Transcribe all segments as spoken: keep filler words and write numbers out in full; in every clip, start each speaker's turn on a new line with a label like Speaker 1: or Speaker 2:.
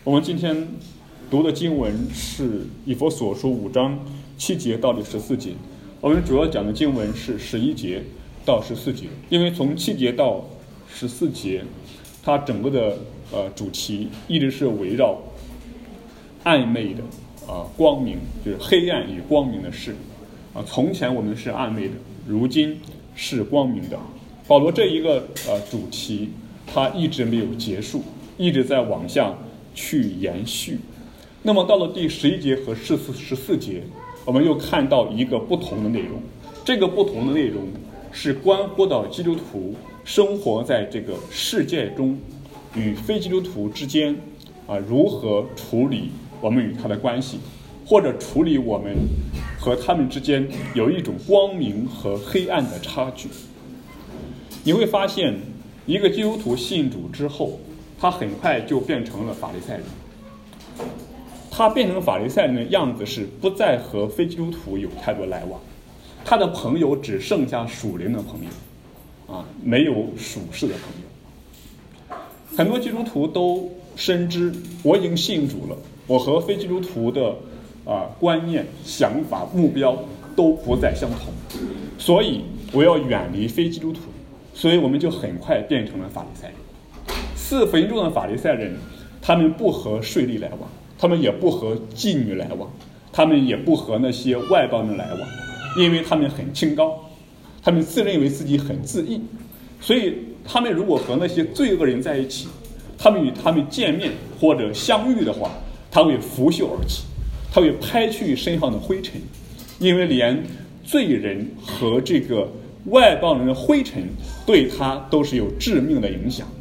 Speaker 1: 我们今天读的经文是以弗所书五章七节到第十四节，我们主要讲的经文是十一节到十四节，因为从七节到十四节，它整个的呃主题一直是围绕暧昧的啊、呃、光明，就是黑暗与光明的事啊、呃。从前我们是暧昧的，如今是光明的。保罗这一个呃主题，它一直没有结束，一直在往下去延续。那么到了第十一节和十四十四节，我们又看到一个不同的内容。这个不同的内容是关乎到基督徒生活在这个世界中与非基督徒之间啊、呃、如何处理我们与他的关系，或者处理我们和他们之间有一种光明和黑暗的差距。你会发现，一个基督徒信主之后，他很快就变成了法利赛人。他变成法利赛人的样子是不再和非基督徒有太多来往，他的朋友只剩下属灵的朋友，啊，没有属世的朋友。很多基督徒都深知，我已经信主了，我和非基督徒的啊观念、想法、目标都不再相同，所以我要远离非基督徒。所以我们就很快变成了法利赛人。四福音中的法利赛人，他们不和税吏来往，他们也不和妓女来往，他们也不和那些外邦人来往，因为他们很清高，他们自认为自己很自义，所以他们如果和那些罪恶人在一起，他们与他们见面或者相遇的话，他会拂袖而起，他会拍去身上的灰尘，因为连罪人和这个外邦人的灰尘对他都是有致命的影响。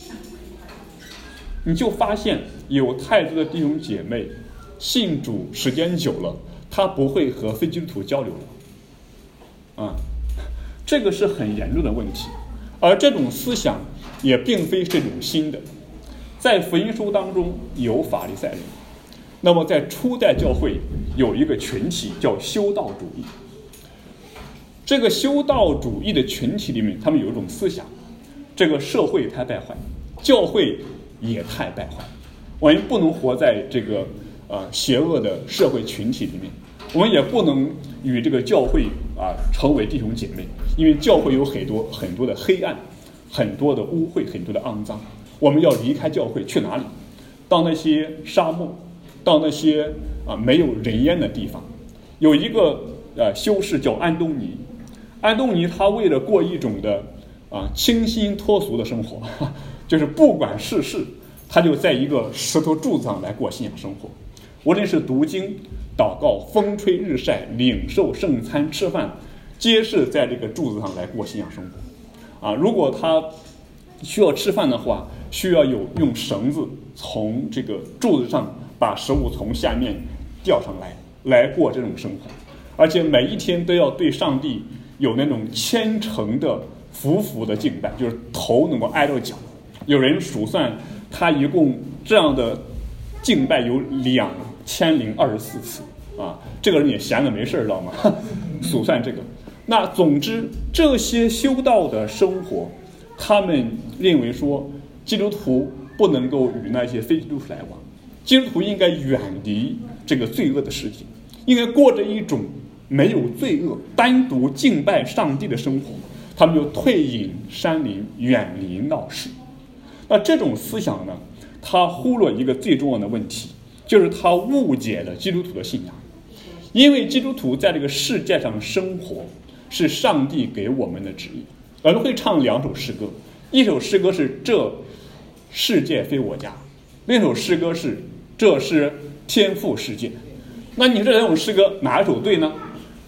Speaker 1: 你就发现有太多的弟兄姐妹信主时间久了，他不会和非基督徒交流了啊，这个是很严重的问题。而这种思想也并非是这种新的，在福音书当中有法利赛人，那么在初代教会有一个群体叫修道主义。这个修道主义的群体里面，他们有一种思想，这个社会太败坏，教会也太败坏，我们不能活在这个呃邪恶的社会群体里面，我们也不能与这个教会啊、呃、成为弟兄姐妹，因为教会有很多很多的黑暗，很多的污秽，很多的肮脏。我们要离开教会，去哪里？到那些沙漠，到那些啊、呃、没有人烟的地方。有一个呃修士叫安东尼。安东尼他为了过一种的啊清新脱俗的生活，就是不管世事，他就在一个石头柱子上来过信仰生活。无论是读经、祷告、风吹日晒、领受圣餐、吃饭，皆是在这个柱子上来过信仰生活。啊，如果他需要吃饭的话，需要有用绳子从这个柱子上把食物从下面吊上来，来过这种生活。而且每一天都要对上帝有那种虔诚的服服的敬拜，就是头能够挨到脚。有人数算他一共这样的敬拜有两千零二十四次啊！这个人也闲着没事，知道吗？数算这个。那总之，这些修道的生活，他们认为说，基督徒不能够与那些非基督徒来往，基督徒应该远离这个罪恶的世界，应该过着一种没有罪恶、单独敬拜上帝的生活。他们就退隐山林，远离闹市。那这种思想呢，他忽略一个最重要的问题，就是他误解了基督徒的信仰。因为基督徒在这个世界上生活是上帝给我们的旨意。我们会唱两首诗歌，一首诗歌是这世界非我家，另一首诗歌是这是天父世界。那你这两首诗歌哪一首对呢？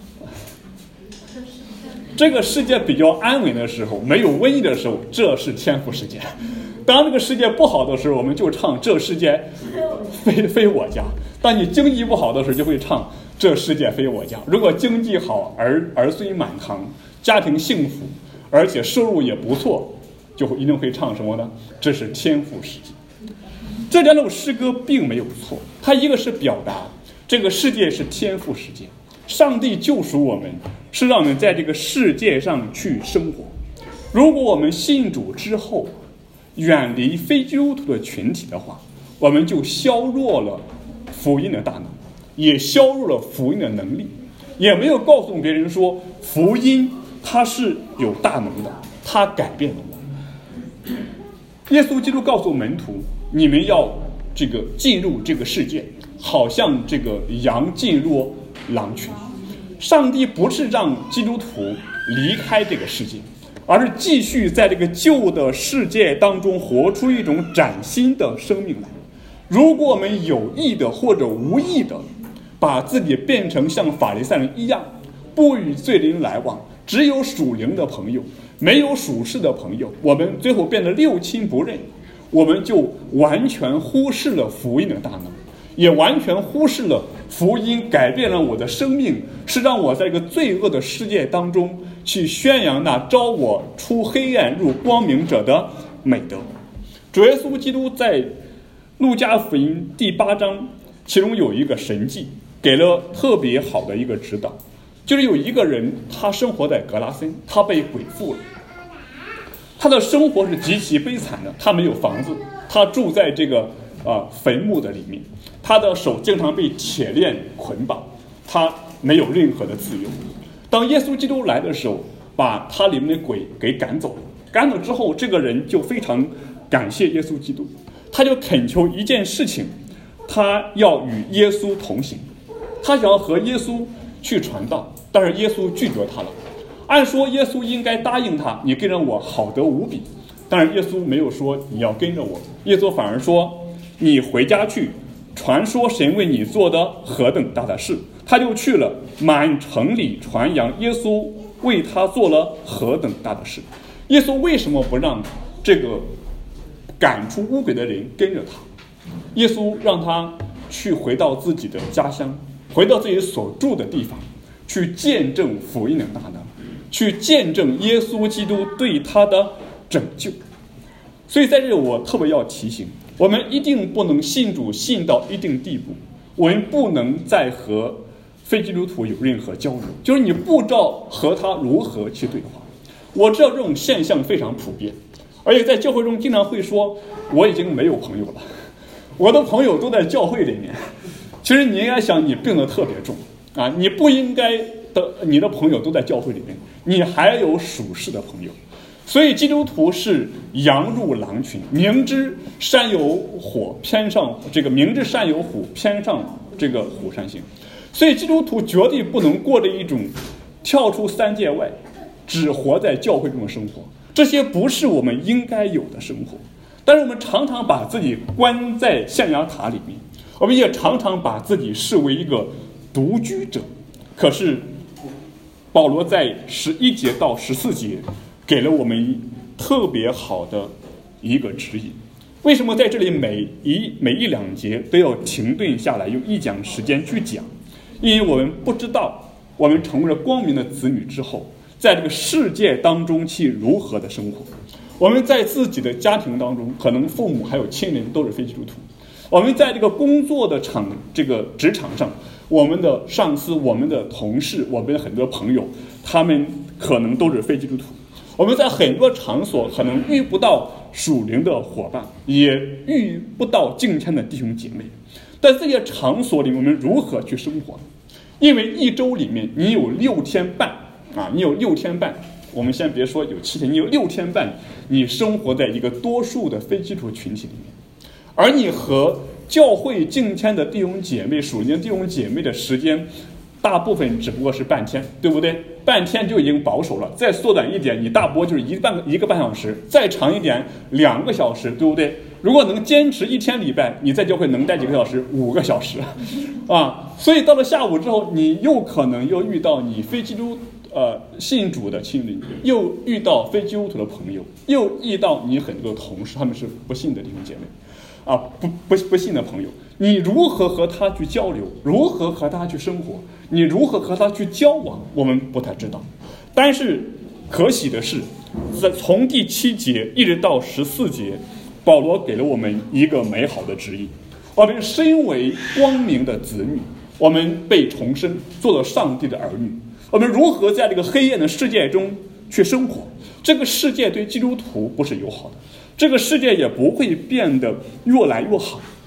Speaker 1: 这个世界比较安稳的时候，没有瘟疫的时候，这是天父世界。当这个世界不好的时候，我们就唱这世界非非我家。当你经济不好的时候，就会唱这世界非我家。如果经济好，儿儿孙满堂，家庭幸福，而且收入也不错，就一定会唱什么呢？这是天父世界。这两首诗歌并没有错，它一个是表达这个世界是天父世界，上帝救赎我们，是让我们在这个世界上去生活。如果我们信主之后远离非基督徒的群体的话， 我们就削弱了福音的大能，也削弱了福音的能力，也没有告诉别人说福音它是有大能的，它改变了我。耶稣基督告诉门徒，你们要这个进入这个世界，好像这个羊进入狼群。上帝不是让基督徒离开这个世界，而是继续在这个旧的世界当中活出一种崭新的生命来。如果我们有意的或者无意的把自己变成像法利赛人一样，不与罪人来往，只有属灵的朋友，没有属世的朋友，我们最后变得六亲不认，我们就完全忽视了福音的大能，也完全忽视了福音改变了我的生命，是让我在这个罪恶的世界当中去宣扬那招我出黑暗入光明者的美德。主耶稣基督在路加福音第八章，其中有一个神迹给了特别好的一个指导，就是有一个人，他生活在格拉森，他被鬼附了，他的生活是极其悲惨的，他没有房子，他住在这个啊、呃、坟墓的里面，他的手经常被铁链捆绑，他没有任何的自由。当耶稣基督来的时候，把他里面的鬼给赶走了，赶走之后，这个人就非常感谢耶稣基督，他就恳求一件事情，他要与耶稣同行，他想要和耶稣去传道，但是耶稣拒绝他了。按说耶稣应该答应他，你跟着我好得无比，但是耶稣没有说你要跟着我，耶稣反而说你回家去传说神为你做的何等大的事。他就去了，满城里传扬耶稣为他做了何等大的事。耶稣为什么不让这个赶出污鬼的人跟着他？耶稣让他去回到自己的家乡，回到自己所住的地方，去见证福音的大能，去见证耶稣基督对他的拯救。所以在这里我特别要提醒，我们一定不能信主信到一定地步，我们不能再和非基督徒有任何交流，就是你不知道和他如何去对话。我知道这种现象非常普遍，而且在教会中经常会说我已经没有朋友了，我的朋友都在教会里面。其实你应该想，你病得特别重啊，你不应该的，你的朋友都在教会里面，你还有属世的朋友。所以基督徒是羊入狼群，明知山有火偏上这个明知山有虎偏上这个虎山行。所以基督徒绝对不能过着一种跳出三界外，只活在教会中的生活，这些不是我们应该有的生活。但是我们常常把自己关在象牙塔里面，我们也常常把自己视为一个独居者。可是保罗在十一节到十四节给了我们特别好的一个指引。为什么在这里每一每一两节都要停顿下来，用一讲时间去讲？因为我们不知道我们成为了光明的子女之后，在这个世界当中去如何的生活。我们在自己的家庭当中，可能父母还有亲人都是非基督徒。我们在这个工作的场这个职场上，我们的上司、我们的同事、我们的很多朋友，他们可能都是非基督徒。我们在很多场所可能遇不到属灵的伙伴，也遇不到敬虔的弟兄姐妹。在这些场所里，我们如何去生活？因为一周里面你有六天半啊，你有六天半，我们先别说有七天，你有六天半，你生活在一个多数的非基督徒群体里面，而你和教会敬虔的弟兄姐妹、属灵的弟兄姐妹的时间，大部分只不过是半天，对不对？半天就已经保守了，再缩短一点，你大不过就是一半个一个半小时，再长一点两个小时，对不对？如果能坚持一天礼拜，你在教会能待几个小时？五个小时啊！所以到了下午之后，你又可能又遇到你非基督呃信主的亲邻，又遇到非基督徒的朋友，又遇到你很多同事，他们是不信的弟兄姐妹啊，不不不信的朋友，你如何和他去交流？如何和他去生活？你如何和他去交往？我们不太知道。但是可喜的是，在从第七节一直到十四节，保罗给了我们一个美好的指引。我们身为光明的子女，我们被重生，做了上帝的儿女。我们如何在这个黑暗的世界中去生活？这个世界对基督徒不是友好的，这个世界也不会变得越来越好。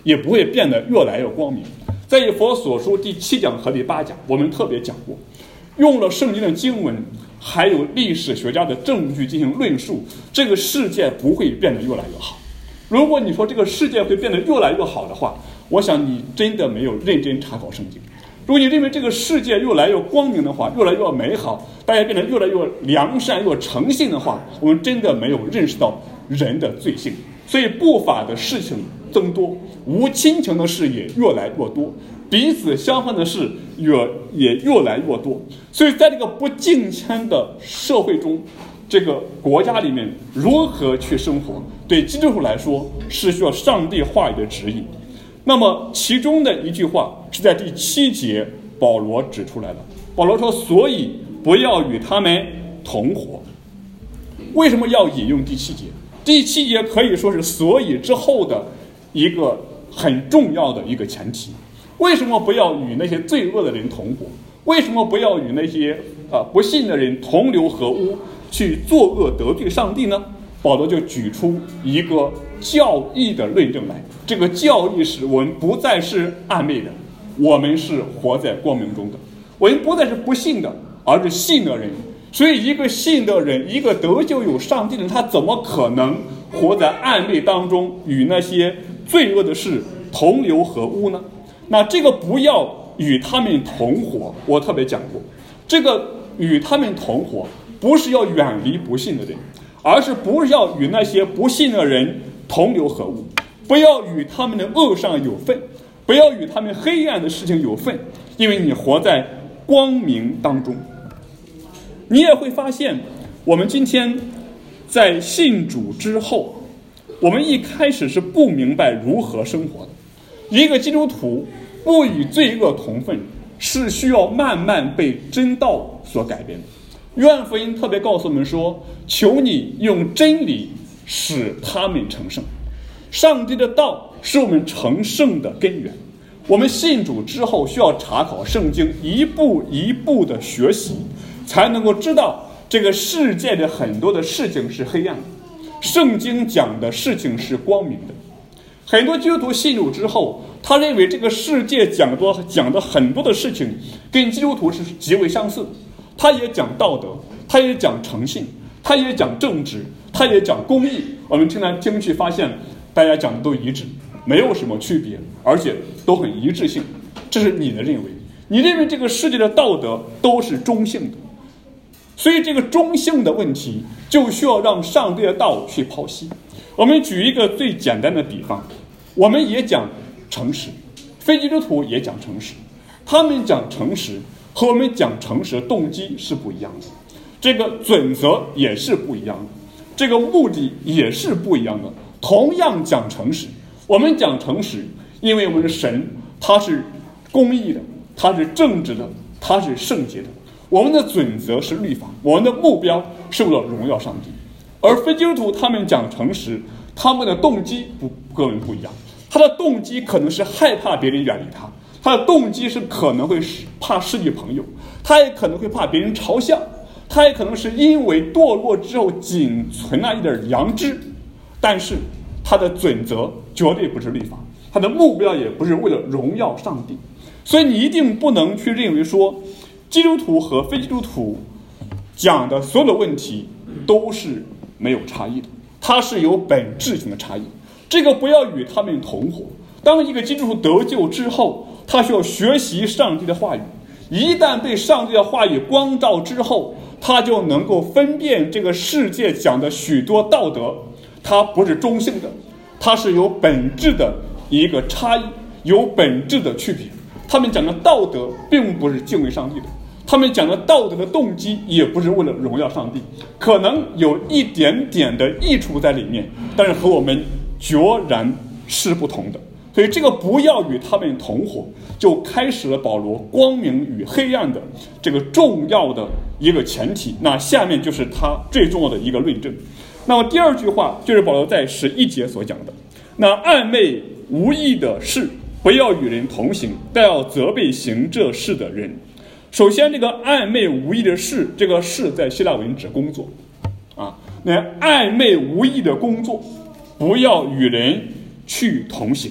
Speaker 1: 也不会变得越来越光明。在以弗所书第七讲和第八讲，我们特别讲过，用了圣经的经文还有历史学家的证据进行论述，这个世界不会变得越来越好。如果你说这个世界会变得越来越好的话，我想你真的没有认真查考圣经。如果你认为这个世界越来越光明的话，越来越美好，大家变得越来越良善越诚信的话，我们真的没有认识到人的罪性。所以不法的事情增多，无亲情的事也越来越多，彼此相恨的事也也越来越多。所以在这个不敬谦的社会中，这个国家里面如何去生活，对基督徒来说是需要上帝话语的指引。那么其中的一句话是在第七节保罗指出来的，保罗说，所以不要与他们同伙。为什么要引用第七节？第七节可以说是所以之后的一个很重要的一个前提。为什么不要与那些罪恶的人同伙？为什么不要与那些呃不信的人同流合污，去作恶得罪上帝呢？保罗就举出一个教义的论证来。这个教义是我们不再是暧昧的，我们是活在光明中的，我们不再是不信的，而是信的人。所以一个信的人，一个得救有上帝的人，他怎么可能活在暧昧当中，与那些罪恶的事同流合污呢？那这个不要与他们同伙，我特别讲过，这个与他们同伙不是要远离不信的人，而是不是要与那些不信的人同流合污，不要与他们的恶上有份，不要与他们黑暗的事情有份，因为你活在光明当中。你也会发现，我们今天在信主之后，我们一开始是不明白如何生活的。一个基督徒不与罪恶同分，是需要慢慢被真道所改变的。约翰福音特别告诉我们说，求你用真理使他们成圣。上帝的道是我们成圣的根源。我们信主之后需要查考圣经，一步一步的学习，才能够知道这个世界的很多的事情是黑暗的，圣经讲的事情是光明的。很多基督徒信主之后，他认为这个世界讲的讲的很多的事情跟基督徒是极为相似的，他也讲道德，他也讲诚信，他也讲正直，他也讲公义。我们听来听去发现大家讲的都一致，没有什么区别，而且都很一致性。这是你的认为，你认为这个世界的道德都是中性的，所以这个中性的问题就需要让上帝的道去剖析。我们举一个最简单的比方，我们也讲诚实，非基督徒也讲诚实，他们讲诚实和我们讲诚实的动机是不一样的，这个准则也是不一样的，这个目的也是不一样的。同样讲诚实，我们讲诚实，因为我们的神他是公义的，他是正直的，他是圣洁的。我们的准则是律法，我们的目标是为了荣耀上帝。而非基督徒他们讲诚实，他们的动机不跟我们不一样。他的动机可能是害怕别人远离他，他的动机是可能会怕失去朋友，他也可能会怕别人嘲笑，他也可能是因为堕落之后仅存那一点良知。但是他的准则绝对不是律法，他的目标也不是为了荣耀上帝。所以你一定不能去认为说基督徒和非基督徒讲的所有的问题都是没有差异的，它是有本质性的差异。这个不要与他们同伙。当一个基督徒得救之后，他需要学习上帝的话语，一旦被上帝的话语光照之后，他就能够分辨这个世界讲的许多道德，它不是中性的，它是有本质的一个差异，有本质的区别。他们讲的道德并不是敬畏上帝的，他们讲的道德的动机也不是为了荣耀上帝，可能有一点点的益处在里面，但是和我们决然是不同的。所以这个不要与他们同伙，就开始了保罗光明与黑暗的这个重要的一个前提。那下面就是他最重要的一个论证。那么第二句话就是保罗在十一节所讲的，那暧昧无益的事不要与人同行，但要责备行这事的人。首先这个暧昧无益的事，这个事在希腊文指工作啊，那暧昧无益的工作不要与人去同行。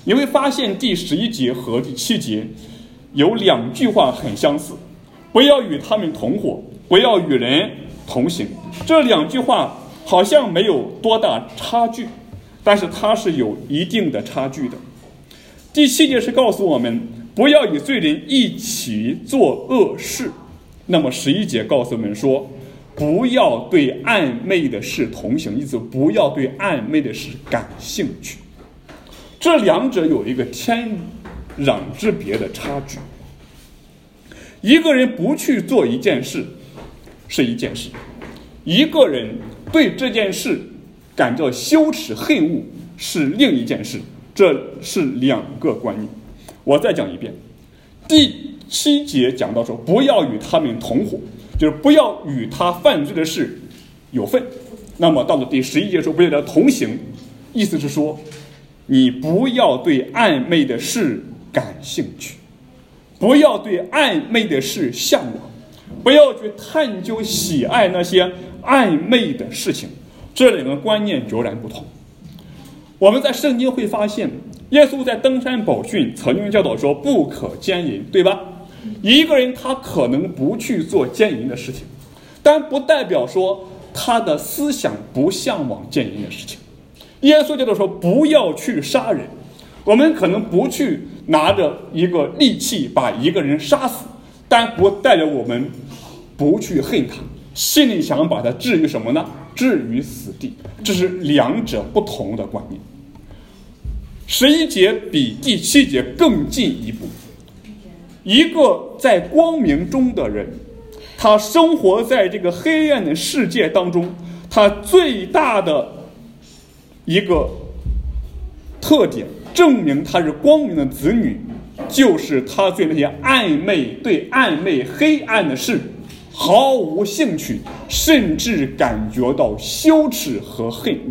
Speaker 1: 你会发现第十一节和第七节有两句话很相似，不要与他们同伙，不要与人同行。这两句话好像没有多大差距，但是它是有一定的差距的。第七节是告诉我们不要与罪人一起做恶事，那么十一节告诉我们说不要对暧昧的事同行，意思不要对暧昧的事感兴趣。这两者有一个天壤之别的差距。一个人不去做一件事是一件事，一个人对这件事感到羞耻恨恶是另一件事，这是两个观念。我再讲一遍，第七节讲到说不要与他们同伙，就是不要与他犯罪的事有份。那么到了第十一节说不要与他同行，意思是说你不要对暧昧的事感兴趣，不要对暧昧的事向往，不要去探究喜爱那些暧昧的事情。这两个观念迥然不同。我们在圣经会发现耶稣在登山宝训曾经教导说不可奸淫，对吧？一个人他可能不去做奸淫的事情，但不代表说他的思想不向往奸淫的事情。耶稣教导说不要去杀人，我们可能不去拿着一个利器把一个人杀死，但不代表我们不去恨他，心里想把他置于什么呢？置于死地。这是两者不同的观念。十一节比第七节更进一步，一个在光明中的人，他生活在这个黑暗的世界当中，他最大的一个特点证明他是光明的子女，就是他对那些暧昧对暧昧黑暗的事毫无兴趣，甚至感觉到羞耻和恨恶。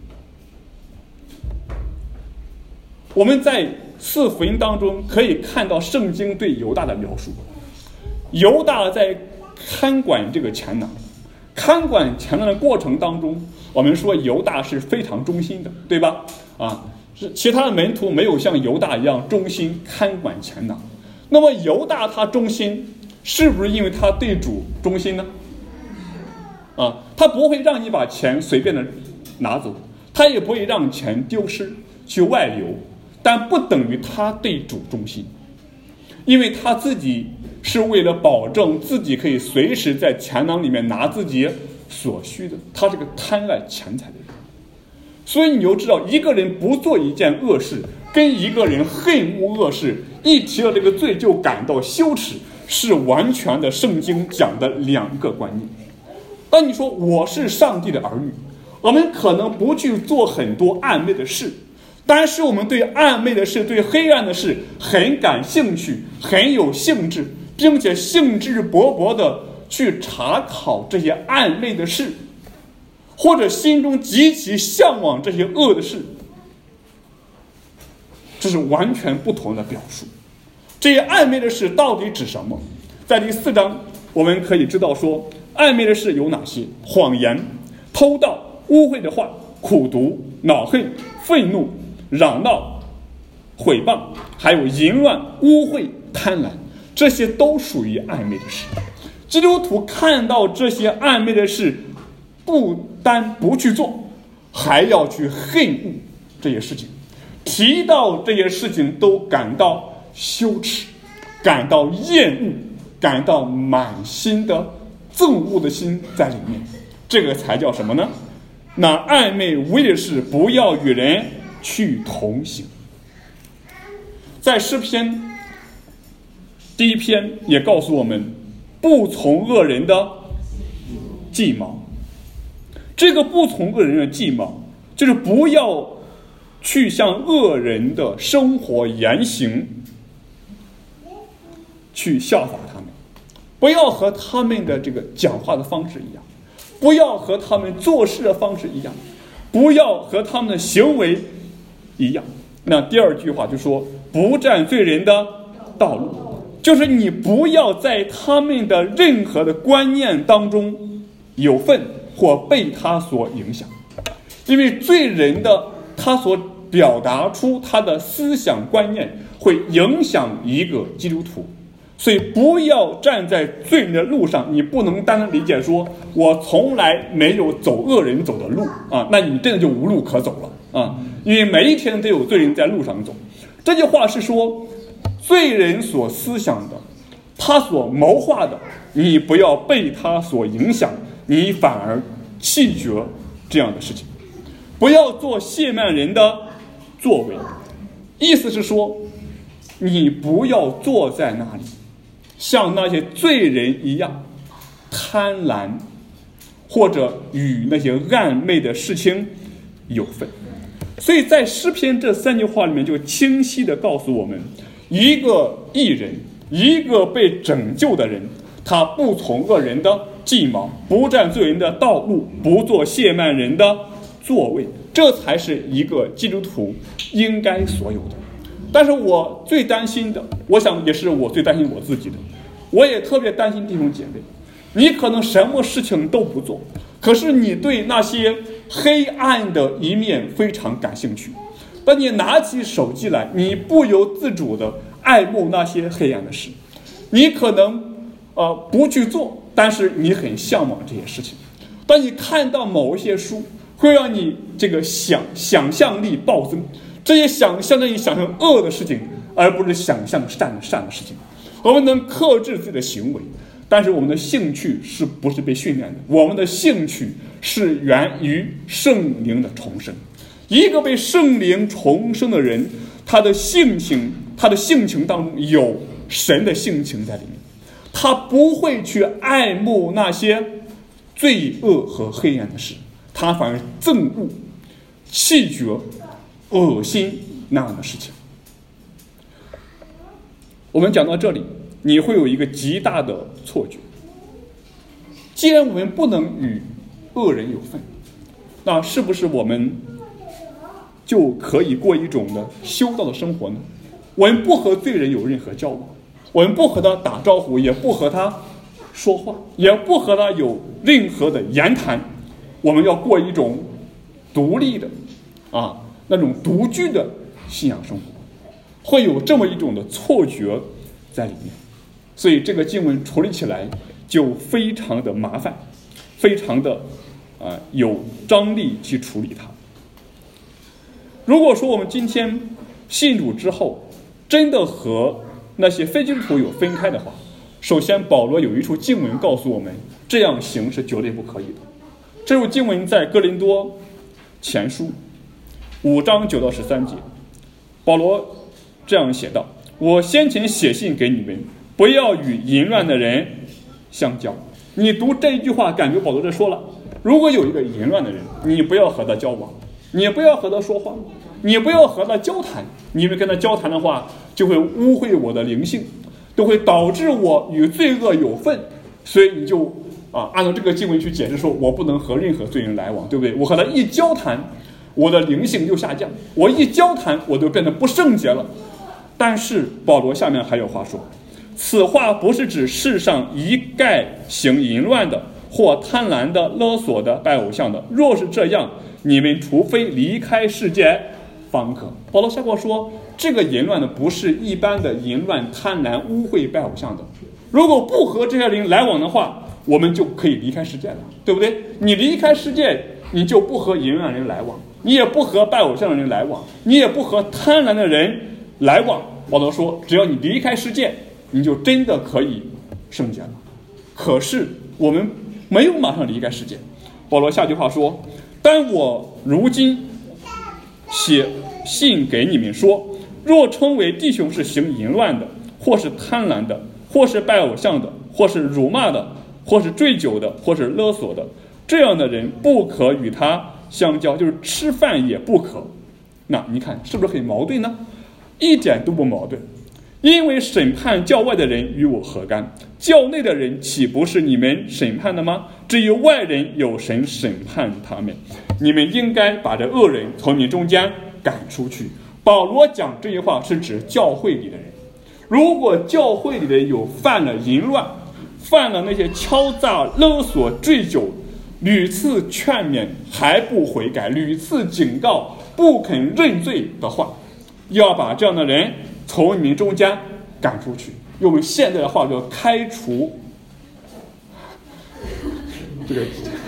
Speaker 1: 我们在四福音当中可以看到圣经对犹大的描述。犹大在看管这个钱囊，看管钱囊的过程当中，我们说犹大是非常忠心的，对吧？啊，是其他的门徒没有像犹大一样忠心看管钱囊。那么犹大他忠心，是不是因为他对主忠心呢？啊，他不会让你把钱随便的拿走，他也不会让钱丢失去外流，但不等于他对主忠心，因为他自己是为了保证自己可以随时在钱囊里面拿自己所需的，他是个贪爱钱财的人。所以你就知道，一个人不做一件恶事，跟一个人恨恶恶事，一提到这个罪就感到羞耻，是完全的圣经讲的两个观念。当你说我是上帝的儿女，我们可能不去做很多暧昧的事，但是我们对暧昧的事对黑暗的事很感兴趣，很有兴致，并且兴致勃勃的去查考这些暧昧的事，或者心中极其向往这些恶的事。这是完全不同的表述。这些暧昧的事到底指什么？在第四章我们可以知道说，暧昧的事有哪些？谎言、偷盗、污秽的话、苦毒、恼恨、愤怒、嚷闹、毁谤，还有淫乱、污秽、贪婪，这些都属于暧昧的事。基督徒看到这些暧昧的事，不单不去做，还要去恨恶这些事情，提到这些事情都感到羞耻，感到厌恶，感到满心的憎恶的心在里面。这个才叫什么呢？那暧昧无益的事，不要与人去同行。在诗篇第一篇也告诉我们，不从恶人的计谋。这个不从恶人的计谋，就是不要去向恶人的生活言行去效法他们，不要和他们的这个讲话的方式一样，不要和他们做事的方式一样，不要和他们的行为一样。那第二句话就说，不占罪人的道路，就是你不要在他们的任何的观念当中有份或被他所影响。因为罪人的他所表达出他的思想观念，会影响一个基督徒。所以不要站在罪人的路上，你不能单单理解说我从来没有走恶人走的路啊，那你真的就无路可走了啊！因为每一天都有罪人在路上走。这句话是说，罪人所思想的，他所谋划的，你不要被他所影响，你反而弃绝这样的事情，不要做亵慢人的作为。意思是说，你不要坐在那里像那些罪人一样贪婪，或者与那些暧昧的事情有份。所以在诗篇这三句话里面就清晰地告诉我们，一个义人，一个被拯救的人，他不从恶人的计谋，不占罪人的道路，不做亵慢人的座位，这才是一个基督徒应该所有的。但是我最担心的，我想也是我最担心我自己的，我也特别担心弟兄姐妹，你可能什么事情都不做，可是你对那些黑暗的一面非常感兴趣。当你拿起手机来，你不由自主的爱慕那些黑暗的事，你可能呃不去做，但是你很向往这些事情。当你看到某一些书，会让你这个想想象力暴增，这些想象力想象恶的事情，而不是想象善善的事情。我们能克制自己的行为，但是我们的兴趣是不是被训练的？我们的兴趣是源于圣灵的重生。一个被圣灵重生的人，他的性情，他的性情当中有神的性情在里面，他不会去爱慕那些罪恶和黑暗的事，他反而憎恶、弃绝、恶心那样的事情。我们讲到这里，你会有一个极大的错觉，既然我们不能与恶人有份，那是不是我们就可以过一种的修道的生活呢？我们不和罪人有任何交往，我们不和他打招呼，也不和他说话，也不和他有任何的言谈，我们要过一种独立的啊那种独居的信仰生活，会有这么一种的错觉在里面。所以这个经文处理起来就非常的麻烦，非常的呃有张力去处理它。如果说我们今天信主之后真的和那些非基督徒有分开的话，首先保罗有一处经文告诉我们，这样行是绝对不可以的。这处经文在哥林多前书五章九到十三节，保罗这样写道：我先前写信给你们，不要与淫乱的人相交。你读这一句话，感觉保罗这说了，如果有一个淫乱的人，你不要和他交往，你不要和他说话，你不要和他交谈，因为跟他交谈的话就会污秽我的灵性，都会导致我与罪恶有份。所以你就啊，按照这个经文去解释说，我不能和任何罪人来往，对不对？我和他一交谈，我的灵性就下降，我一交谈我就变得不圣洁了。但是保罗下面还有话说，此话不是指世上一概行淫乱的，或贪婪的、勒索的、拜偶像的，若是这样，你们除非离开世界方可。保罗下过说，这个淫乱的不是一般的淫乱、贪婪、污秽、拜偶像的。如果不和这些人来往的话，我们就可以离开世界了，对不对？你离开世界，你就不和淫乱人来往，你也不和拜偶像的人来往，你也不和贪婪的人来往。保罗说，只要你离开世界，你就真的可以圣洁了。可是我们没有马上离开世界。保罗下句话说，但我如今写信给你们说，若称为弟兄是行淫乱的，或是贪婪的，或是拜偶像的，或是辱骂的，或是醉酒的，或是勒索的，这样的人不可与他相交，就是吃饭也不可。那你看是不是很矛盾呢？一点都不矛盾。因为审判教外的人与我何干？教内的人岂不是你们审判的吗？至于外人，有神审判他们。你们应该把这恶人从你中间赶出去。保罗讲这句话是指教会里的人。如果教会里的人有犯了淫乱，犯了那些敲诈、勒索、醉酒，屡次劝勉还不悔改，屡次警告不肯认罪的话，要把这样的人从你们中间赶出去。用我们现在的话叫开除。这个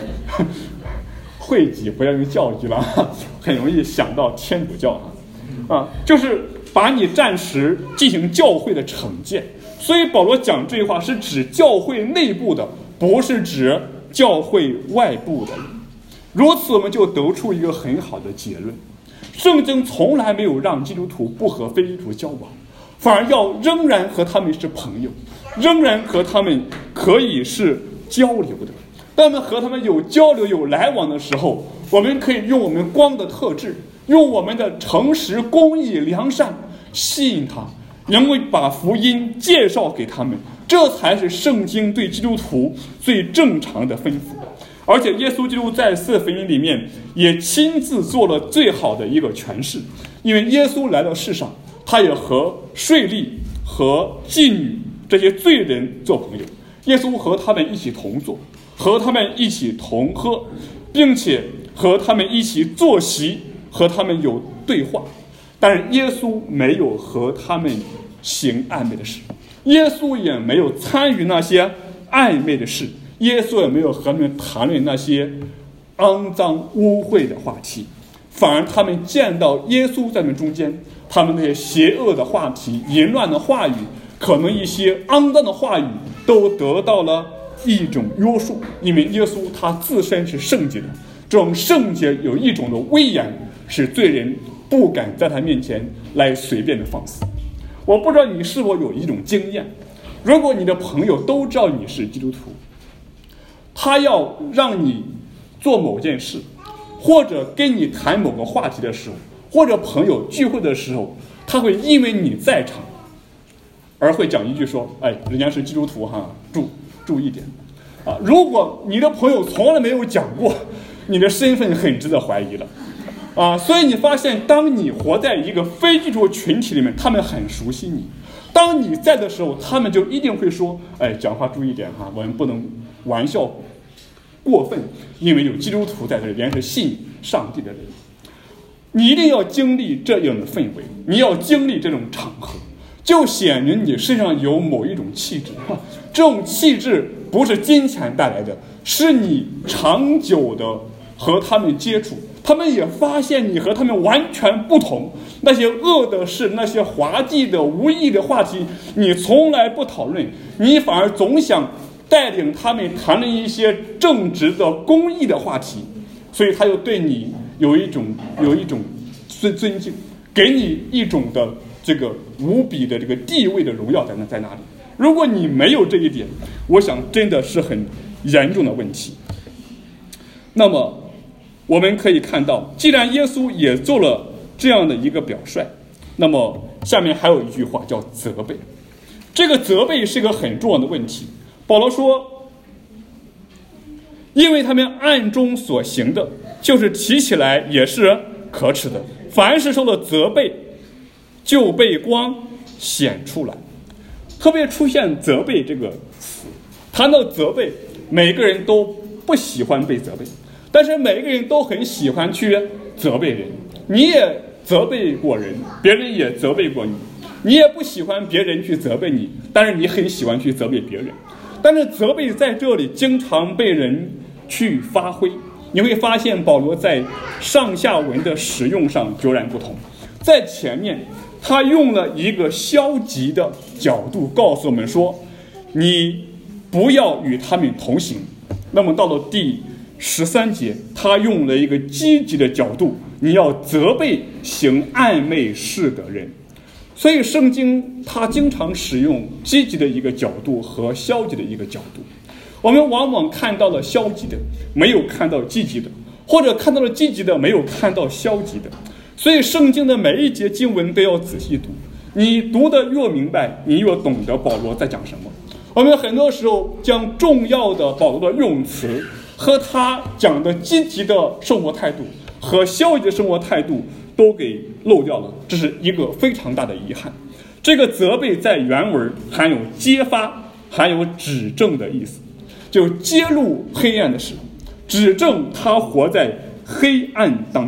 Speaker 1: 会籍不要用教籍了，很容易想到天主教啊，就是把你暂时进行教会的惩戒。所以保罗讲这句话是指教会内部的，不是指教会外部的人。如此我们就得出一个很好的结论：圣经从来没有让基督徒不和非基督徒交往，反而要仍然和他们是朋友，仍然和他们可以是交流的。当我们和他们有交流有来往的时候，我们可以用我们光的特质，用我们的诚实公义良善吸引他，能够把福音介绍给他们，这才是圣经对基督徒最正常的吩咐。而且耶稣基督在四福音里面也亲自做了最好的一个诠释，因为耶稣来到世上，他也和税吏和妓女这些罪人做朋友，耶稣和他们一起同坐，和他们一起同喝，并且和他们一起坐席，和他们有对话。但是耶稣没有和他们行暧昧的事，耶稣也没有参与那些暧昧的事，耶稣也没有和他们谈论那些肮脏污秽的话题。反而他们见到耶稣在他们中间，他们那些邪恶的话题、淫乱的话语，可能一些肮脏的话语都得到了一种约束，因为耶稣他自身是圣洁的，这种圣洁有一种的威严，使罪人不敢在他面前来随便的放肆。我不知道你是否有一种经验，如果你的朋友都知道你是基督徒，他要让你做某件事，或者跟你谈某个话题的时候，或者朋友聚会的时候，他会因为你在场而会讲一句说，哎，人家是基督徒哈，注注意点啊！如果你的朋友从来没有讲过，你的身份很值得怀疑了啊！所以你发现，当你活在一个非基督徒群体里面，他们很熟悉你。当你在的时候，他们就一定会说，哎，讲话注意点哈，我们不能玩笑过分，因为有基督徒在这里边是信上帝的人。你一定要经历这样的氛围，你要经历这种场合，就显明你身上有某一种气质。这种气质不是金钱带来的，是你长久的和他们接触，他们也发现你和他们完全不同。那些恶的事，那些滑稽的无意义的话题，你从来不讨论，你反而总想带领他们谈论一些正直的公益的话题，所以他就对你有一种有一种尊尊敬，给你一种的这个无比的这个地位的荣耀在那在那里。如果你没有这一点，我想真的是很严重的问题。那么我们可以看到，既然耶稣也做了这样的一个表率，那么下面还有一句话叫责备。这个责备是一个很重要的问题。保罗说，因为他们暗中所行的，就是提起来也是可耻的，凡是受了责备，就被光显出来。特别出现责备这个词，谈到责备，每个人都不喜欢被责备，但是每个人都很喜欢去责备人。你也责备过人，别人也责备过你，你也不喜欢别人去责备你，但是你很喜欢去责备别人。但是责备在这里经常被人去发挥，你会发现保罗在上下文的使用上截然不同。在前面他用了一个消极的角度告诉我们说，你不要与他们同行。那么到了第十三节，他用了一个积极的角度，你要责备行暧昧事的人。所以圣经它经常使用积极的一个角度和消极的一个角度。我们往往看到了消极的，没有看到积极的，或者看到了积极的，没有看到消极的。所以圣经的每一节经文都要仔细读，你读得越明白，你越懂得保罗在讲什么。我们很多时候将重要的保罗的用词和他讲的积极的生活态度和消极的生活态度都给漏掉了，这是一个非常大的遗憾。这个责备在原文含有揭发，含有指正的意思，就揭露黑暗的事，指正他活在黑暗当中。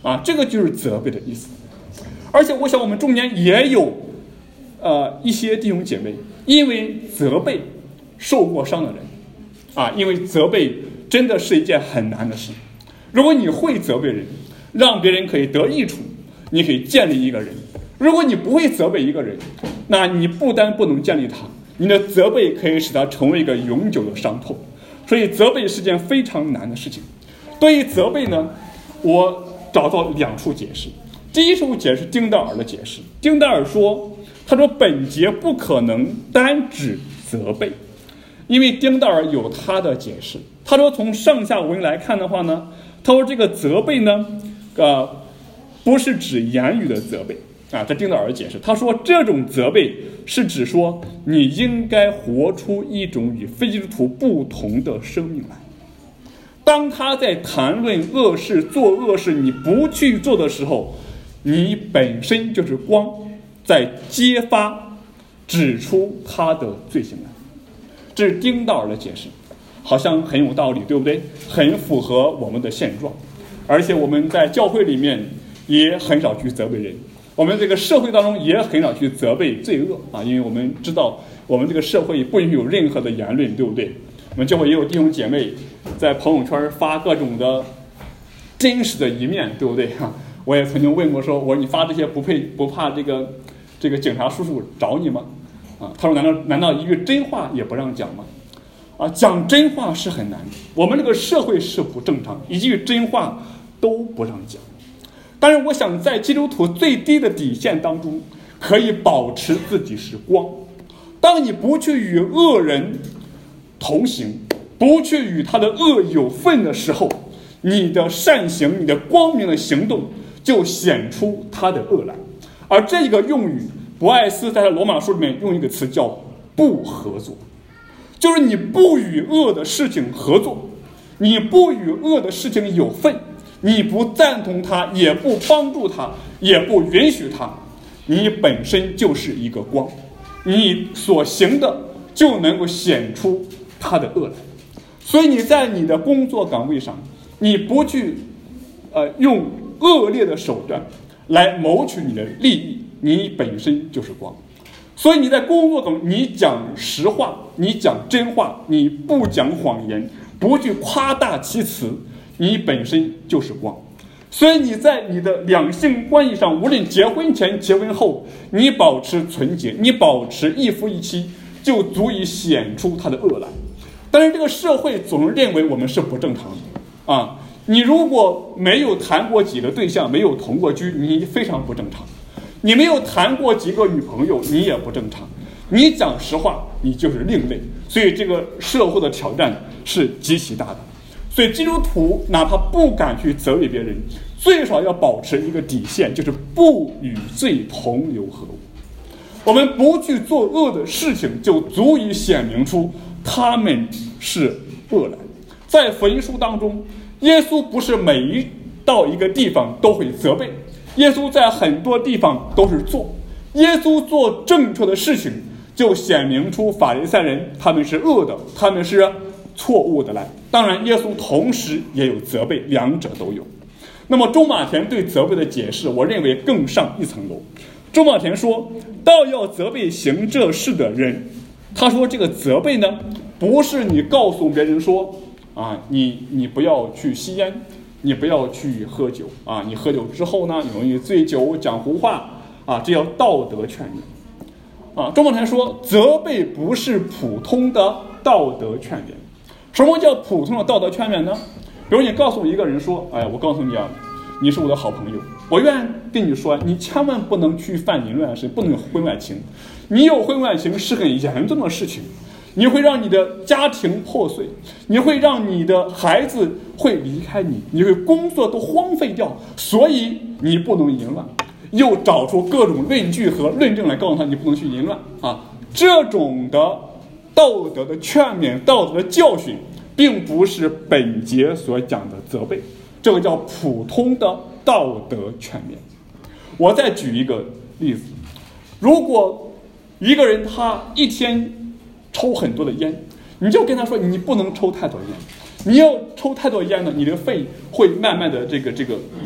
Speaker 1: 啊，这个就是责备的意思。而且我想我们中间也有呃一些弟兄姐妹因为责备受过伤的人啊，因为责备真的是一件很难的事。如果你会责备人，让别人可以得益处，你可以建立一个人；如果你不会责备一个人，那你不单不能建立他，你的责备可以使他成为一个永久的伤痛。所以责备是件非常难的事情。对于责备呢，我找到两处解释。第一处解释丁道尔的解释，丁道尔说，他说本节不可能单指责备，因为丁道尔有他的解释。他说从上下文来看的话呢，他说这个责备呢，呃，不是指言语的责备啊。这丁道尔解释，他说这种责备是指说你应该活出一种与非基督徒不同的生命来。当他在谈论恶事、做恶事你不去做的时候，你本身就是光，在揭发指出他的罪行来。这是丁道尔的解释，好像很有道理，对不对？很符合我们的现状。而且我们在教会里面也很少去责备人，我们这个社会当中也很少去责备罪恶啊，因为我们知道我们这个社会不允许有任何的言论，对不对？我们教会也有弟兄姐妹在朋友圈发各种的真实的一面，对不对啊？我也曾经问过说，我说你发这些不配不怕这个这个警察叔叔找你吗？啊，他说难道难道一句真话也不让讲吗？啊，讲真话是很难的，我们这个社会是不正常，一句真话都不让讲。但是我想在基督徒最低的底线当中，可以保持自己是光。当你不去与恶人同行，不去与他的恶有份的时候，你的善行，你的光明的行动就显出他的恶来。而这个用语，博爱斯在罗马书里面用一个词叫不合作，就是你不与恶的事情合作，你不与恶的事情有份，你不赞同他，也不帮助他，也不允许他，你本身就是一个光，你所行的就能够显出他的恶来。所以你在你的工作岗位上，你不去呃用恶劣的手段来谋取你的利益，你本身就是光。所以你在工作中，你讲实话，你讲真话，你不讲谎言，不去夸大其词，你本身就是光。所以你在你的两性关系上，无论结婚前结婚后，你保持纯洁，你保持一夫一妻，就足以显出他的恶来。但是这个社会总是认为我们是不正常的啊！你如果没有谈过几个对象，没有同过居，你非常不正常。你没有谈过几个女朋友，你也不正常。你讲实话，你就是另类。所以这个社会的挑战是极其大的。所以基督徒哪怕不敢去责备别人，最少要保持一个底线，就是不与罪同流合污。我们不去做恶的事情，就足以显明出他们是恶来。在福音书当中，耶稣不是每一到一个地方都会责备，耶稣在很多地方都是做。耶稣做正确的事情，就显明出法利赛人他们是恶的，他们是错误的来。当然耶稣同时也有责备，两者都有。那么周马田对责备的解释，我认为更上一层楼。周马田说，道要责备行这事的人，他说这个责备呢，不是你告诉别人说啊，你你不要去吸烟，你不要去喝酒啊，你喝酒之后呢，你容易醉酒讲胡话啊，这叫道德劝勉啊。周马田说，责备不是普通的道德劝勉。什么叫普通的道德劝勉呢？比如你告诉一个人说，哎，我告诉你啊，你是我的好朋友，我愿意跟你说，你千万不能去犯淫乱事，不能有婚外情。你有婚外情是很严重的事情，你会让你的家庭破碎，你会让你的孩子会离开你，你会工作都荒废掉，所以你不能淫乱。又找出各种论据和论证来告诉他你不能去淫乱啊！这种的道德的劝勉、道德的教训，并不是本节所讲的责备，这个叫普通的道德劝勉。我再举一个例子，如果一个人他一天抽很多的烟，你就跟他说你不能抽太多烟，你要抽太多烟呢，你的肺会慢慢的这个这个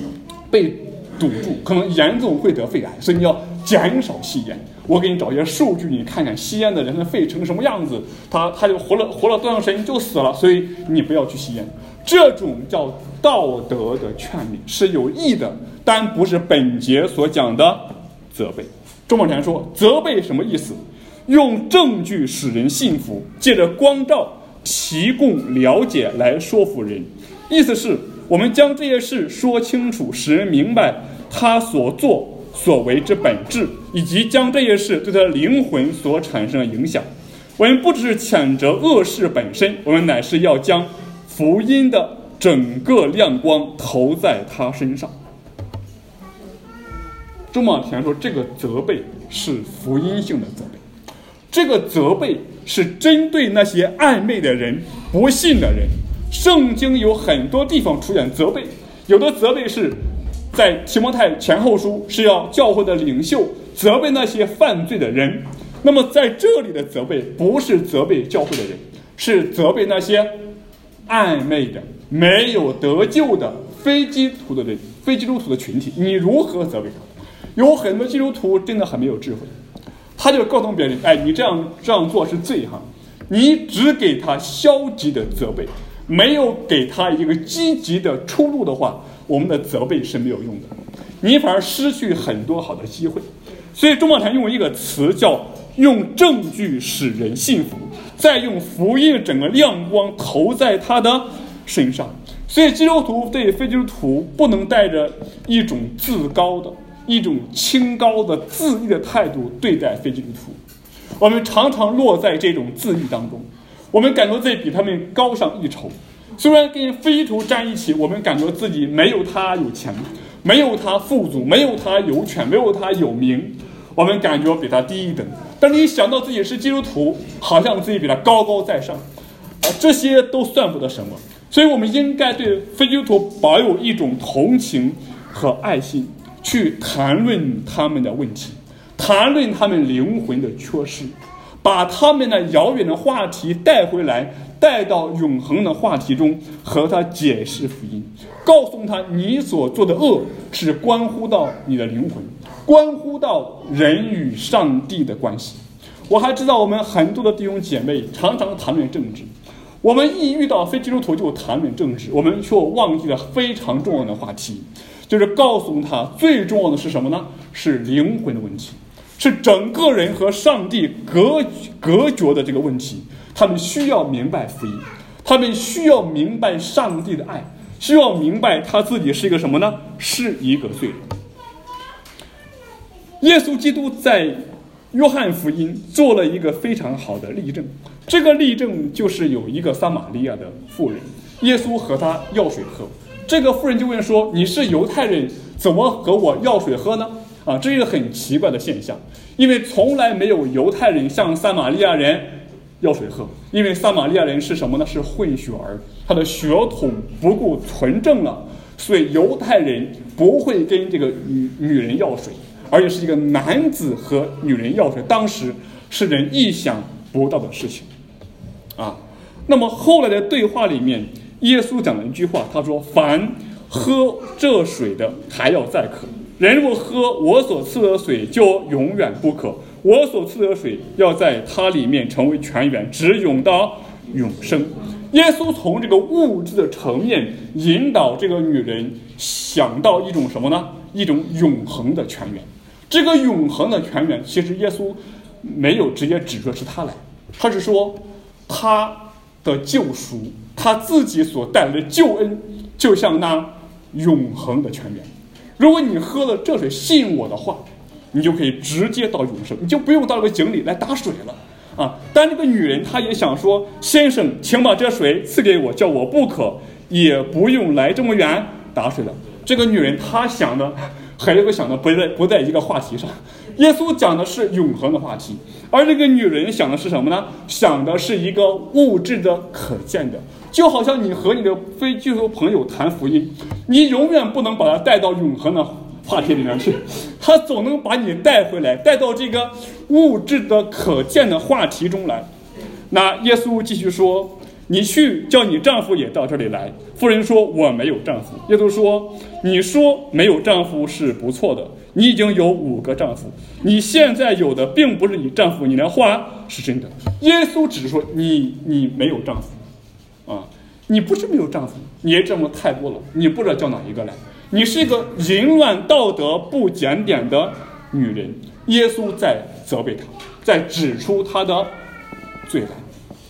Speaker 1: 被堵住，可能严重会得肺癌，所以你要减少吸烟。我给你找一些数据，你看看吸烟的人的肺成什么样子，他他就活了活了多长时间就死了，所以你不要去吸烟。这种叫道德的劝勉是有益的，但不是本节所讲的责备。周茂田说，责备什么意思？用证据使人信服，借着光照提供了解来说服人。意思是我们将这些事说清楚，使人明白他所做所为之本质，以及将这些事对他的灵魂所产生的影响。我们不只是谴责恶事本身，我们乃是要将福音的整个亮光投在他身上。周茂田说，这个责备是福音性的责备，这个责备是针对那些暧昧的人、不信的人。圣经有很多地方出现责备，有的责备是在提摩太前后书，是要教会的领袖责备那些犯罪的人。那么在这里的责备不是责备教会的人，是责备那些暧昧的、没有得救的非基督徒的人、非基督徒的群体。你如何责备他？有很多基督徒真的很没有智慧，他就告诉别人，哎，你这样这样做是罪哈。你只给他消极的责备，没有给他一个积极的出路的话，我们的责备是没有用的，你反而失去很多好的机会。所以周茂田用一个词叫用证据使人信服，再用福音整个亮光投在他的身上。所以基督徒对非基督徒不能带着一种自高的、一种清高的自义的态度对待非基督徒。我们常常落在这种自义当中，我们感觉自己比他们高上一筹。虽然跟非基督徒站一起，我们感觉自己没有他有钱，没有他富足，没有他有权，没有他有名，我们感觉比他低一等。但是一想到自己是基督徒，好像自己比他高高在上，啊，这些都算不得什么。所以我们应该对非基督徒保有一种同情和爱心，去谈论他们的问题，谈论他们灵魂的缺失，把他们的遥远的话题带回来，带到永恒的话题中，和他解释福音，告诉他你所做的恶是关乎到你的灵魂，关乎到人与上帝的关系。我还知道我们很多的弟兄姐妹常常谈论政治，我们一遇到非基督徒就谈论政治，我们却忘记了非常重要的话题，就是告诉他最重要的是什么呢？是灵魂的问题，是整个人和上帝隔隔绝的这个问题。他们需要明白福音，他们需要明白上帝的爱，需要明白他自己是一个什么呢？是一个罪人。耶稣基督在约翰福音做了一个非常好的例证，这个例证就是有一个撒玛利亚的妇人，耶稣和她要水喝，这个妇人就问说，你是犹太人，怎么和我要水喝呢？啊，这是一个很奇怪的现象，因为从来没有犹太人向撒玛利亚人要水喝，因为撒玛利亚人是什么呢？是混血儿，他的血统不够纯正了，所以犹太人不会跟这个女女人要水，而且是一个男子和女人要水，当时是人意想不到的事情啊。那么后来的对话里面，耶稣讲了一句话，他说，凡喝这水的还要再渴，人若喝我所赐的水就永远不渴，我所赐的水要在它里面成为泉源，直涌到永生。耶稣从这个物质的层面引导这个女人想到一种什么呢？一种永恒的泉源。这个永恒的泉源，其实耶稣没有直接指出是他来，他是说他的救赎，他自己所带来的救恩，就像那永恒的泉源。如果你喝了这水，信我的话，你就可以直接到永生，你就不用到那个井里来打水了啊！但这个女人她也想说，先生，请把这水赐给我，叫我不渴，也不用来这么远打水了。这个女人她想的和这个想的不在不在一个话题上。耶稣讲的是永恒的话题，而这个女人想的是什么呢？想的是一个物质的可见的。就好像你和你的非基督徒朋友谈福音，你永远不能把他带到永恒的话题里面去，他总能把你带回来，带到这个物质的可见的话题中来。那耶稣继续说， 你去叫你丈夫也到这里来。妇人说，我没有丈夫。耶稣说，你说没有丈夫是不错的，你已经有五个丈夫，你现在有的并不是你丈夫，你的话是真的。耶稣只是说你你没有丈夫啊，你不是没有丈夫，你也这么太多了，你不知道叫哪一个来，你是一个淫乱道德不检点的女人。耶稣在责备她，在指出她的罪来。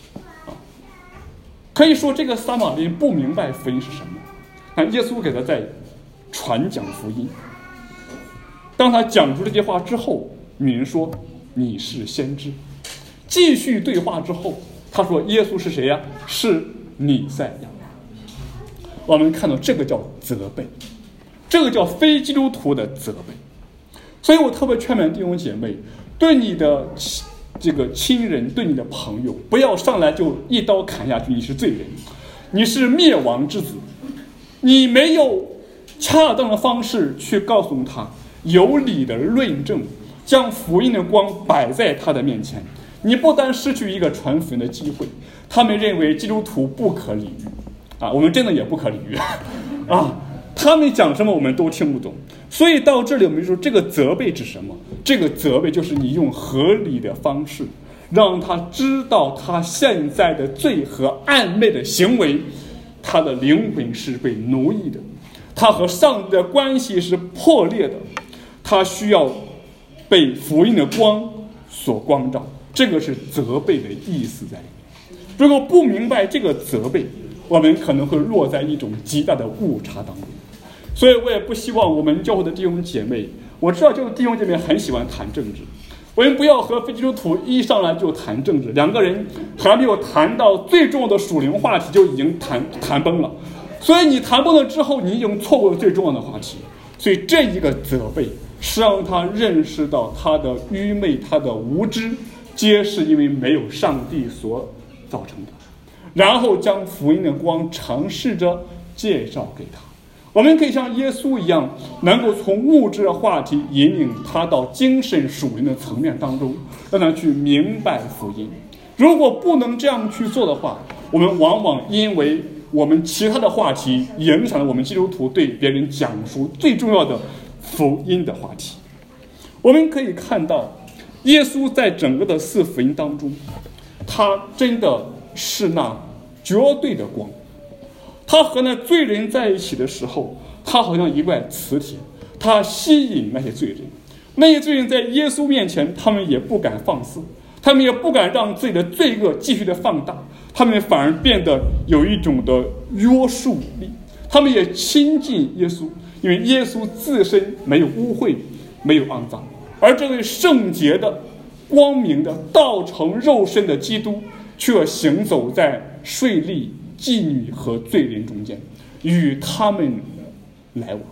Speaker 1: 可以说这个撒玛利人不明白福音是什么，但耶稣给他在传讲福音。当他讲出这句话之后，女人说你是先知。继续对话之后，他说耶稣是谁呀？是弥赛亚。我们看到这个叫责备，这个叫非基督徒的责备。所以我特别劝勉弟兄姐妹，对你的这个亲人，对你的朋友，不要上来就一刀砍下去，你是罪人，你是灭亡之子，你没有恰当的方式去告诉他，有理的论证，将福音的光摆在他的面前，你不但失去一个传福音的机会，他们认为基督徒不可理喻啊，我们真的也不可理喻啊，他们讲什么我们都听不懂。所以到这里我们就说，这个责备指什么？这个责备就是你用合理的方式让他知道他现在的罪和暧昧的行为，他的灵魂是被奴役的，他和上帝的关系是破裂的，他需要被福音的光所光照。这个是责备的意思在里面。如果不明白这个责备，我们可能会落在一种极大的误差当中。所以我也不希望我们教会的弟兄姐妹，我知道这个弟兄姐妹很喜欢谈政治，我们不要和非基督徒一上来就谈政治，两个人还没有谈到最重要的属灵话题就已经谈谈崩了。所以你谈崩了之后，你已经错过了最重要的话题。所以这一个责备是让他认识到他的愚昧，他的无知皆是因为没有上帝所造成的，然后将福音的光尝试着介绍给他。我们可以像耶稣一样，能够从物质的话题引领他到精神属灵的层面当中，让他去明白福音。如果不能这样去做的话，我们往往因为我们其他的话题影响了我们基督徒对别人讲述最重要的福音的话题。我们可以看到耶稣在整个的四福音当中，他真的是那绝对的光。他和那罪人在一起的时候，他好像一块磁铁，他吸引那些罪人。那些罪人在耶稣面前，他们也不敢放肆，他们也不敢让自己的罪恶继续的放大，他们反而变得有一种的约束力。他们也亲近耶稣，因为耶稣自身没有污秽，没有肮脏，而这位圣洁的、光明的、道成肉身的基督，却行走在税吏、妓女和罪人中间，与他们来往。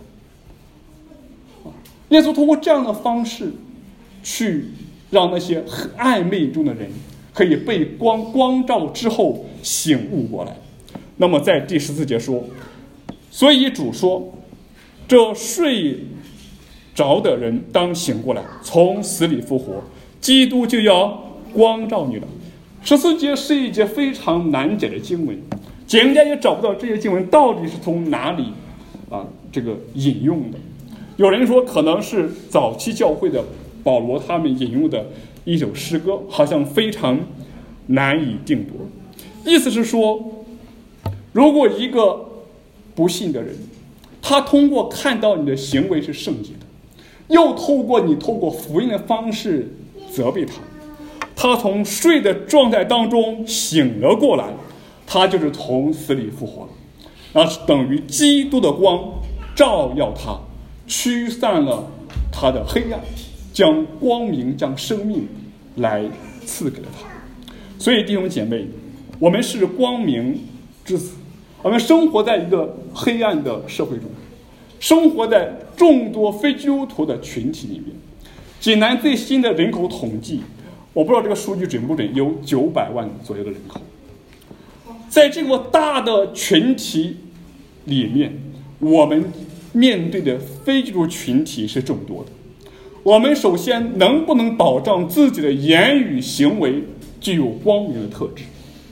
Speaker 1: 耶稣通过这样的方式去让那些暧昧中的人可以被光光照之后醒悟过来。那么在第十四节说，所以主说，这睡着的人当醒过来，从死里复活，基督就要光照你了。十四节是一节非常难解的经文，解人家也找不到这些经文到底是从哪里啊这个引用的。有人说可能是早期教会的保罗他们引用的一首诗歌，好像非常难以定夺。意思是说，如果一个不信的人，他通过看到你的行为是圣洁的，又透过你透过福音的方式责备他，他从睡的状态当中醒了过来，他就是从死里复活了，那是等于基督的光照耀他，驱散了他的黑暗，将光明将生命来赐给了他。所以弟兄姐妹，我们是光明之子，我们生活在一个黑暗的社会中，生活在众多非基督徒的群体里面。济南最新的人口统计，我不知道这个数据准不准，有九百万左右的人口。在这个大的群体里面，我们面对的非基督群体是众多的。我们首先能不能保障自己的言语行为具有光明的特质？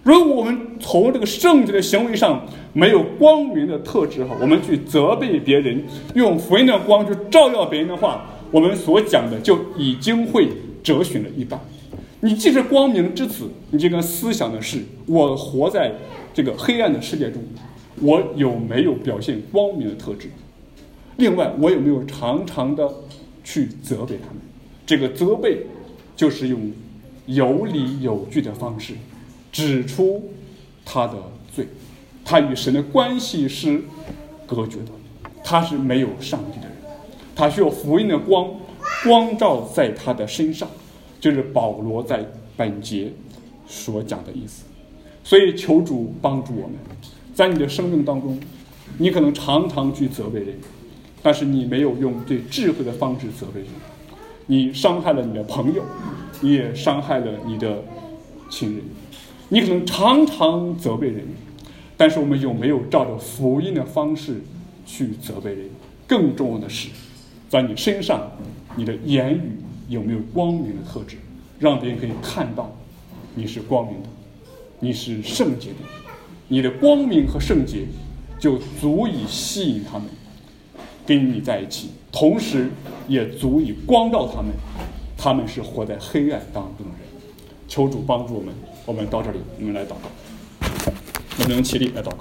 Speaker 1: 如果我们从这个圣洁的行为上没有光明的特质哈，我们去责备别人，用福音的光去照耀别人的话，我们所讲的就已经会折损了一半。你既是光明之子，你这个思想的是我活在这个黑暗的世界中，我有没有表现光明的特质？另外，我有没有常常的去责备他们？这个责备就是用有理有据的方式指出他的罪，他与神的关系是隔绝的，他是没有上帝的人，他需要福音的光光照在他的身上，就是保罗在本节所讲的意思。所以求主帮助我们，在你的生命当中，你可能常常去责备人，但是你没有用最智慧的方式责备人，你伤害了你的朋友，你也伤害了你的亲人。你可能常常责备人，但是我们有没有照着福音的方式去责备人？更重要的是，在你身上，你的言语有没有光明的特质，让别人可以看到你是光明的，你是圣洁的。你的光明和圣洁就足以吸引他们跟你在一起，同时也足以光照他们，他们是活在黑暗当中的人。求主帮助我们，我们到这里，我们来祷告，我们能起立来祷告。